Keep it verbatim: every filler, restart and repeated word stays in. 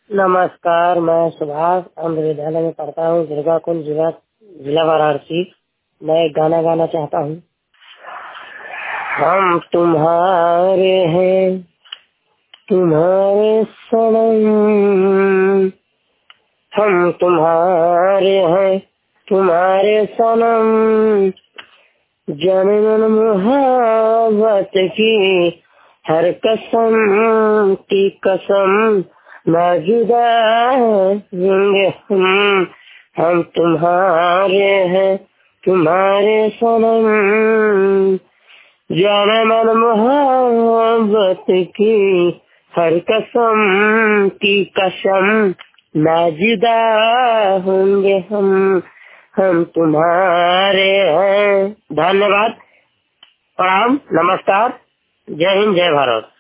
नमस्कार, मैं सुभाष आंध्र विद्यालय में पढ़ता हूँ, दुर्गा कुंज जिला जिला वाराणसी। मैं एक गाना गाना चाहता हूँ। हम तुम्हारे हैं, तुम्हारे सनम, हम तुम्हारे हैं, तुम्हारे सनम, जनमन मोहब्बत की हर कसम की कसम ना जुदा होंगे हम। हम तुम्हारे हैं, तुम्हारे सनम, जाने मन मोहब्बत की हर कसम की कसम ना जुदा होंगे हम। हम तुम्हारे हैं। धन्यवाद, प्रणाम, नमस्कार, जय हिंद, जय भारत।